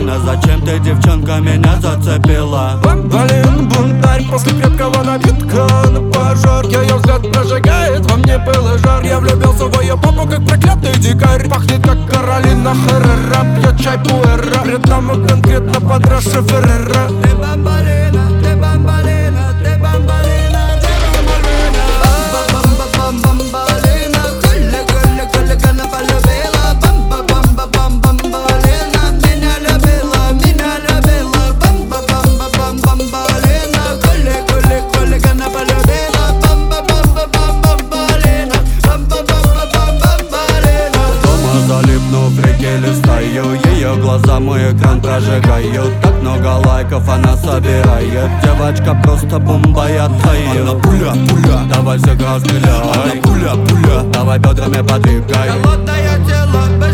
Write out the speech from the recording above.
Бомбалина, зачем ты, девчонка, меня зацепила? Бомбалин, бунтарь, после крепкого напитка на пожар. Ее взгляд прожигает, во мне был жар. Я влюбился в ее попу, как проклятый дикарь. Пахнет, как Каролина Херрера, пьет чай пуэра. Перед нами конкретно подросший Феррера. Ты бомбалина, ты бомбалина, ты бомбалина, ты бомбалина. Бомбалина, хулигана полюбила. Бомбалина, меня любила. Бомбалина, хулигана полюбила. Бомбалина. Дома залипнув в реке листаю, ее глаза мой экран прожигают. Так много лайков она собирает. Девочка просто бомба, я таю. Она пуля, пуля, давай всех разстреляй. Она пуля, пуля, давай бедрами подвигай. Холодное тело,